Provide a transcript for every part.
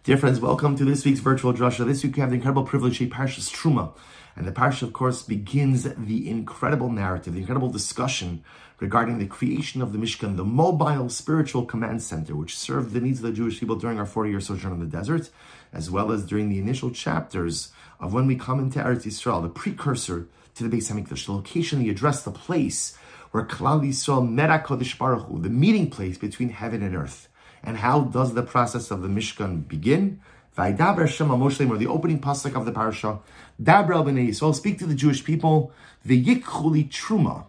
Dear friends, welcome to this week's virtual drasha. This week we have the incredible privilege of Parshas Truma. And the parsha, of course, begins the incredible narrative, the incredible discussion regarding the creation of the Mishkan, the mobile spiritual command center, which served the needs of the Jewish people during our 40-year sojourn in the desert, as well as during the initial chapters of when we come into Eretz Yisrael, the precursor to the Beis HaMikdash, the location, the address, the place where Klal Yisrael met HaKadosh Baruch Hu, the meeting place between heaven and earth. And how does the process of the Mishkan begin? Vaydaber Shema Moshe, or the opening pasuk of the parasha. Dabra b'nei Yisrael, speak to the Jewish people. V'yikchuli truma,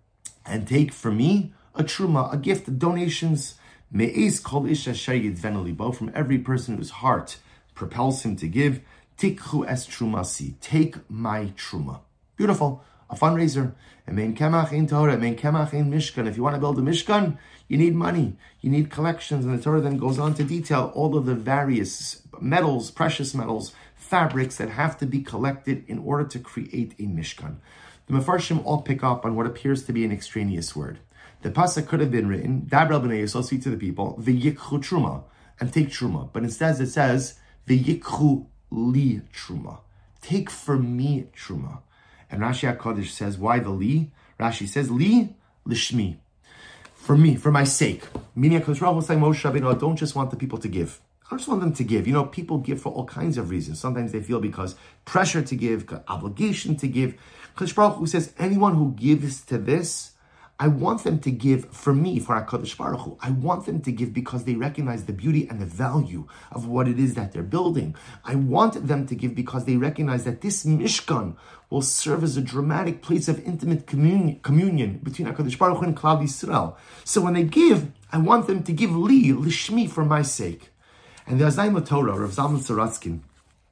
and take for me a truma, a gift, donations. Me'ez kol ish asher yidvenu libo, from every person whose heart propels him to give. Tikhu es trumasi, take my truma. Beautiful. A fundraiser. Emein kemach ein Torah, emein kemach ein Mishkan. If you want to build a Mishkan, you need money, you need collections, and the Torah then goes on to detail all of the various metals, precious metals, fabrics that have to be collected in order to create a Mishkan. The Mefarshim all pick up on what appears to be an extraneous word. The pasuk could have been written, Dabra b'nei Yisrael, speak to the people, v'yikchu truma, and take truma. But instead it says, v'yikchu li truma, take for me truma. And Rashi HaKadosh says, why the li? Rashi says, li lishmi, for me, for my sake. Meaning, HaKadosh Baruch Hu saying, Moshe Rabbeinu, I don't just want the people to give. I just want them to give. You know, people give for all kinds of reasons. Sometimes they feel because pressure to give, obligation to give. HaKadosh Baruch Hu says, anyone who gives to this, I want them to give for me, for HaKadosh Baruch Hu. I want them to give because they recognize the beauty and the value of what it is that they're building. I want them to give because they recognize that this Mishkan will serve as a dramatic place of intimate communion between HaKadosh Baruch Hu and Klal Yisrael. So when they give, I want them to give li, lishmi, for my sake. And the Azayim Torah, Rav Zalman Saratskin,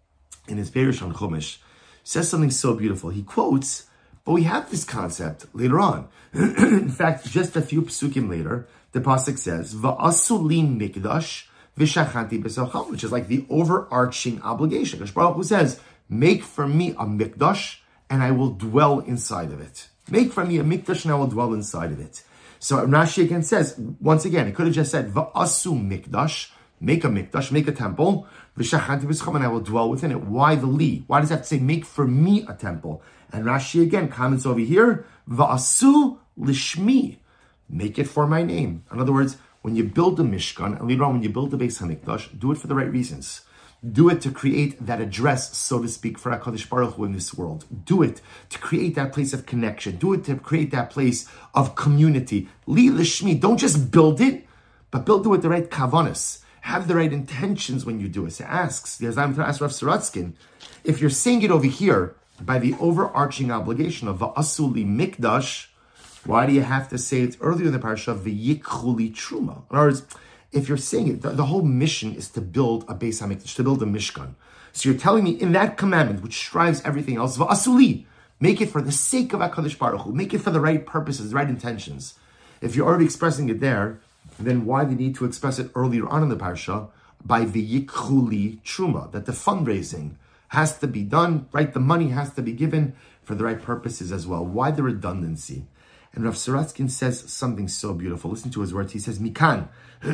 in his Perush on Chumash, says something so beautiful. He quotes, but we have this concept later on. In fact, just a few psukim later, the pasuk says, "Va'asu li mikdash v'shachanti b'socham," which is like the overarching obligation. HaKadosh Baruch Hu says, "Make for me a mikdash, and I will dwell inside of it. Make for me a mikdash, and I will dwell inside of it." So Rashi again says, once again, it could have just said, "Va'asu mikdash," make a mikdash, make a temple, v'shachanti b'socham, and I will dwell within it. Why the li? Why does that say, "Make for me a temple"? And Rashi again comments over here, Va'asu lishmi, make it for my name. In other words, when you build a Mishkan, and later on when you build the Beis HaMikdash, do it for the right reasons. Do it to create that address, so to speak, for HaKadosh Baruch Hu in this world. Do it to create that place of connection. Do it to create that place of community. Li lishmi, don't just build it, but build it with the right kavanas. Have the right intentions when you do it. So asks, the Azayim Torah asks Rav Saratskin, if you're saying it over here, by the overarching obligation of Va'asu li mikdash, why do you have to say it earlier in the parasha, V'yikchu li truma? In other words, if you're saying it, the whole mission is to build a Beis HaMikdash, to build a Mishkan. So you're telling me in that commandment, which strives everything else, Va'asu li, make it for the sake of HaKadosh Baruch Hu, make it for the right purposes, the right intentions. If you're already expressing it there, then why do you need to express it earlier on in the parasha by V'yikchu li truma, that the fundraising has to be done, right? The money has to be given for the right purposes as well. Why the redundancy? And Rav Saratskin says something so beautiful. Listen to his words. He says, Mikan,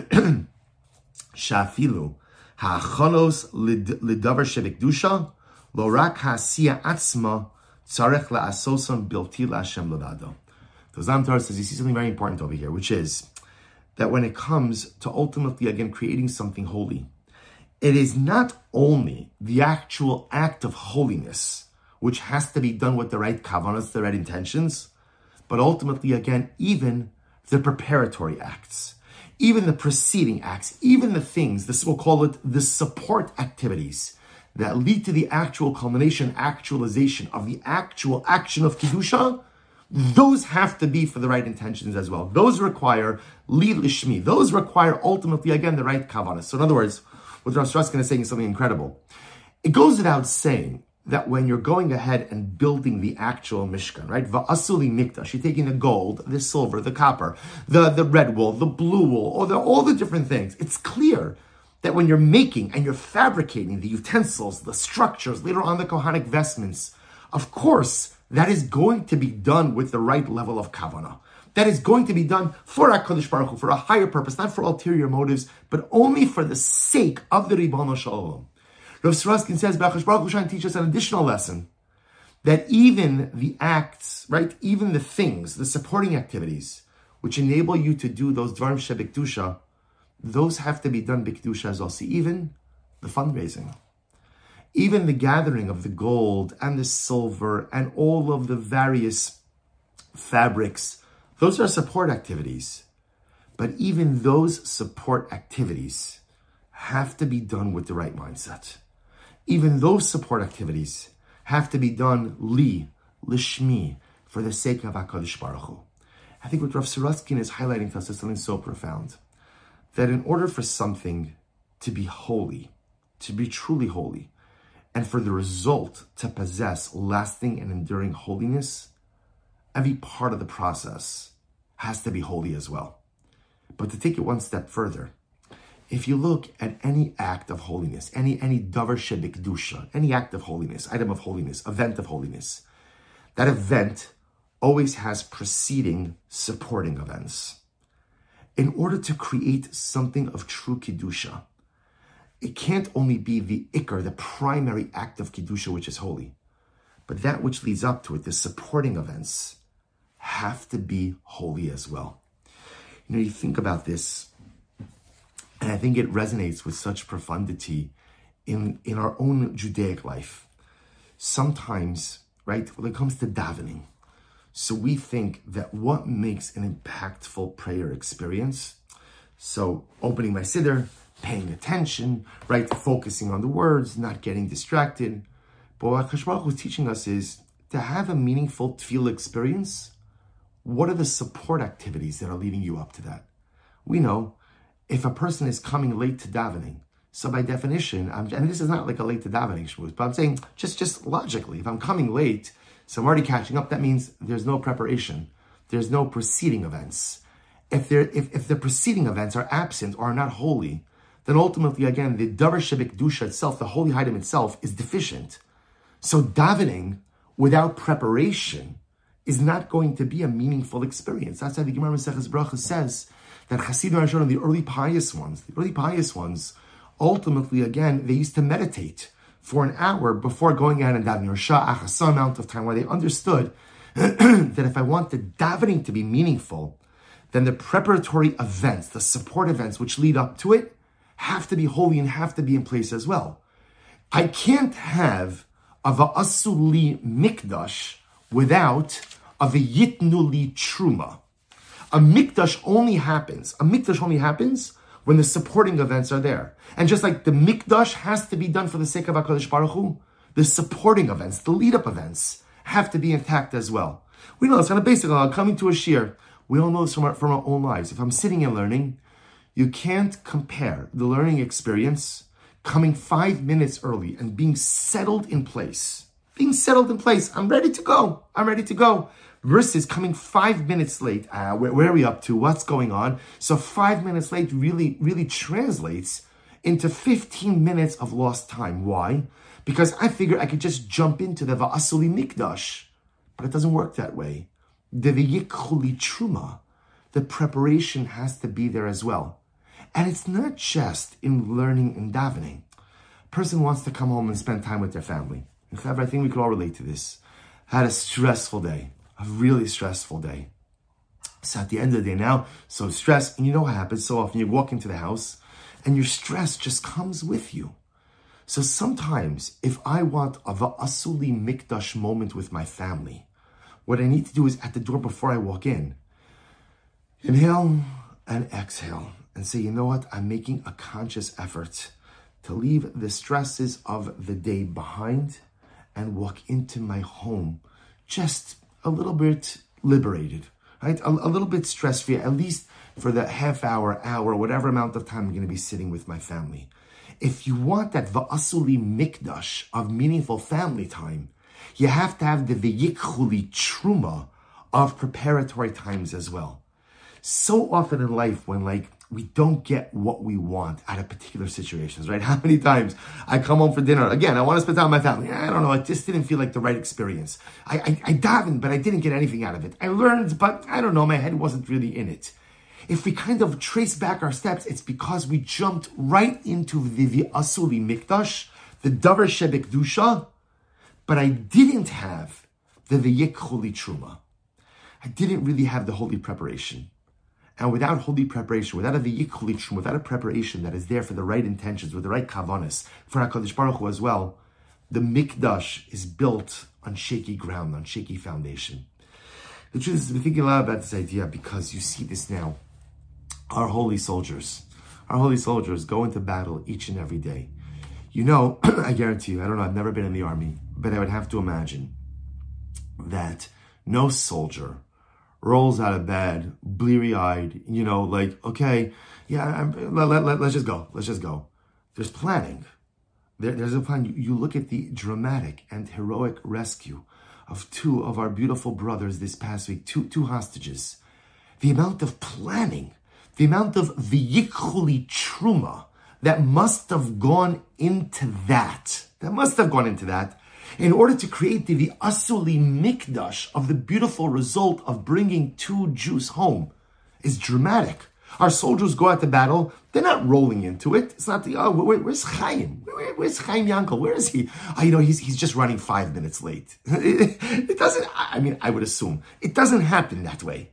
shafilu, ha'acholos lidavar shebekdusha, lo rak ha'asiya atzma, tzarech la'asoson bilti la'ashem levado. The Zalman Torah says, you see something very important over here, which is that when it comes to ultimately, again, creating something holy, it is not only the actual act of holiness, which has to be done with the right kavanas, the right intentions, but ultimately, again, even the preparatory acts, even the preceding acts, even the things, this we'll call it the support activities that lead to the actual culmination, actualization of the actual action of Kedusha, those have to be for the right intentions as well. Those require li lishmi. Those require ultimately, again, the right kavanas. So in other words, what Rav Saratskin is saying is something incredible. It goes without saying that when you're going ahead and building the actual Mishkan, right? Va'asu li mikdash, you're taking the gold, the silver, the copper, the red wool, the blue wool, all the different things. It's clear that when you're making and you're fabricating the utensils, the structures, later on the Kohanic vestments, of course, that is going to be done with the right level of kavanah. that is going to be done for HaKadosh Baruch Hu, for a higher purpose, not for ulterior motives, but only for the sake of the Ribono Shel Olam. Rav Saraskin says, HaKadosh Baruch Hu is trying to teach us an additional lesson, that even the acts, right, even the things, the supporting activities, which enable you to do those Dvarim Shebekdusha, those have to be done B'Kedusha as well. See, even the fundraising, even the gathering of the gold and the silver and all of the various fabrics, those are support activities. But even those support activities have to be done with the right mindset. Even those support activities have to be done lishmi, for the sake of HaKadosh Baruch Hu. I think what Rav Saraskin is highlighting to us is something so profound, that in order for something to be holy, to be truly holy, and for the result to possess lasting and enduring holiness, every part of the process has to be holy as well. But to take it one step further, if you look at any act of holiness, any davar shebekdusha, any act of holiness, item of holiness, event of holiness, that event always has preceding supporting events. In order to create something of true kedusha, it can't only be the ikar, the primary act of kedusha, which is holy, but that which leads up to it, the supporting events, have to be holy as well. You know, you think about this, and I think it resonates with such profundity in our own Judaic life. Sometimes, right, when it comes to davening, so we think that what makes an impactful prayer experience, so opening my siddur, paying attention, right, focusing on the words, not getting distracted. But what HaKadosh Baruch Hu is teaching us is to have a meaningful tefillah experience. What are the support activities that are leading you up to that? We know if a person is coming late to davening, so by definition, and this is not like a late to davening shmuz, but I'm saying just logically, if I'm coming late, so I'm already catching up, that means there's no preparation. There's no preceding events. If the preceding events are absent or are not holy, then ultimately, again, the davar shebekdusha itself, the holy item itself, is deficient. So davening without preparation is not going to be a meaningful experience. That's why the Gemara Maseches Brachos says that Hasidim Hashem, the early pious ones, ultimately, again, they used to meditate for an hour before going out and davening, or sha'ach, some amount of time, where they understood that if I want the davening to be meaningful, then the preparatory events, the support events which lead up to it, have to be holy and have to be in place as well. I can't have a va'asuli mikdash without a v'yitnuli truma. A mikdash only happens when the supporting events are there. And just like the mikdash has to be done for the sake of HaKadosh Baruch Hu, the supporting events, the lead-up events, have to be intact as well. We know it's kind of basic. Coming to a shir, we all know this from our own lives. If I'm sitting and learning, you can't compare the learning experience coming 5 minutes early and being settled in place. I'm ready to go. Versus coming 5 minutes late. Where are we up to? What's going on? So 5 minutes late really translates into 15 minutes of lost time. Why? Because I figure I could just jump into the Va'asuli Mikdash. But it doesn't work that way. The V'yikhuli Truma, the preparation has to be there as well. And it's not just in learning and davening. A person wants to come home and spend time with their family. I think we could all relate to this. I had a stressful day, a really stressful day. So at the end of the day now, so stressed, and you know what happens so often, you walk into the house and your stress just comes with you. So sometimes if I want a va'asuli mikdash moment with my family, what I need to do is at the door before I walk in, inhale and exhale and say, you know what, I'm making a conscious effort to leave the stresses of the day behind and walk into my home just a little bit liberated, right? A little bit stress-free, at least for the half hour, whatever amount of time I'm going to be sitting with my family. If you want that va'asuli mikdash of meaningful family time, you have to have the v'yikhuli truma of preparatory times as well. So often in life, when we don't get what we want out of particular situations, right? How many times I come home for dinner, again, I want to spend time with my family. I don't know, it just didn't feel like the right experience. I davened, but I didn't get anything out of it. I learned, but I don't know, my head wasn't really in it. If we kind of trace back our steps, it's because we jumped right into the Asuli Mikdash, the Davar Shebekdusha, but I didn't have the V'yikhuli Truma. I didn't really have the holy preparation. And without holy preparation, without a V'yikhuli Truma, without a preparation that is there for the right intentions, with the right kavanas, for HaKadosh Baruch Hu as well, the Mikdash is built on shaky ground, on shaky foundation. The truth is, we're thinking a lot about this idea because you see this now. Our holy soldiers go into battle each and every day. You know, I guarantee you, I don't know, I've never been in the army, but I would have to imagine that no soldier rolls out of bed, bleary-eyed, you know, like, okay, yeah, let's just go. There's planning. There's a plan. You look at the dramatic and heroic rescue of two of our beautiful brothers this past week, two hostages. The amount of planning, the amount of v'yikhuli truma that must have gone into that, in order to create the Asuli Mikdash of the beautiful result of bringing two Jews home is dramatic. Our soldiers go out to battle, they're not rolling into it. It's not where's Chaim? Where's Chaim Yankel? Where is he? He's just running 5 minutes late. It doesn't, I would assume, it doesn't happen that way.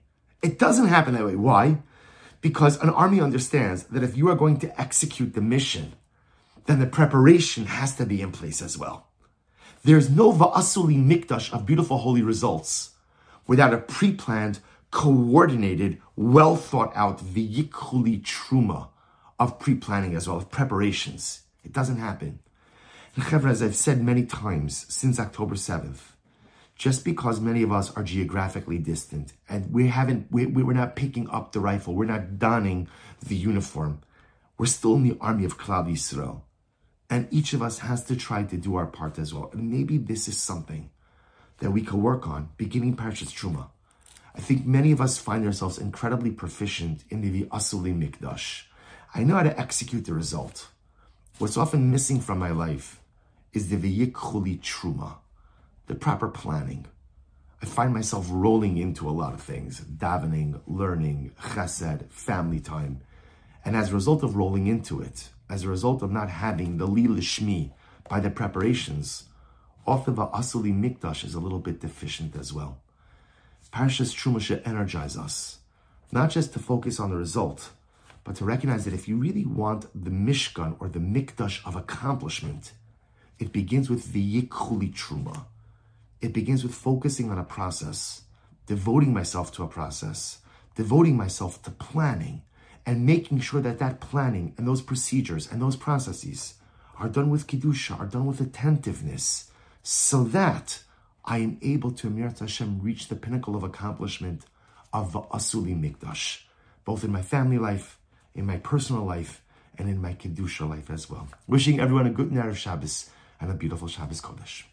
Why? Because an army understands that if you are going to execute the mission, then the preparation has to be in place as well. There's no Va'asuli Mikdash of beautiful holy results without a pre-planned, coordinated, well thought out V'yikhuli Truma of pre-planning as well, of preparations. It doesn't happen. And Chevra, as I've said many times since October 7th, just because many of us are geographically distant and we're not picking up the rifle, we're not donning the uniform, we're still in the army of Klal Yisrael. And each of us has to try to do our part as well. And maybe this is something that we can work on, beginning Parshas Truma. I think many of us find ourselves incredibly proficient in the Asuli Mikdash. I know how to execute the result. What's often missing from my life is the V'yikhuli Truma, the proper planning. I find myself rolling into a lot of things, davening, learning, chesed, family time. And as a result of rolling into it, as a result of not having the li lishmi by the preparations, often the Asuli Mikdash is a little bit deficient as well. Parshas Truma should energize us, not just to focus on the result, but to recognize that if you really want the Mishkan or the Mikdash of accomplishment, it begins with V'yikhuli Truma. It begins with focusing on a process, devoting myself to a process, devoting myself to planning, and making sure that that planning and those procedures and those processes are done with Kedusha, are done with attentiveness, so that I am able to, Emirat Hashem, reach the pinnacle of accomplishment of the Asuli Mikdash, both in my family life, in my personal life, and in my Kedusha life as well. Wishing everyone a good Erev Shabbos and a beautiful Shabbos Kodesh.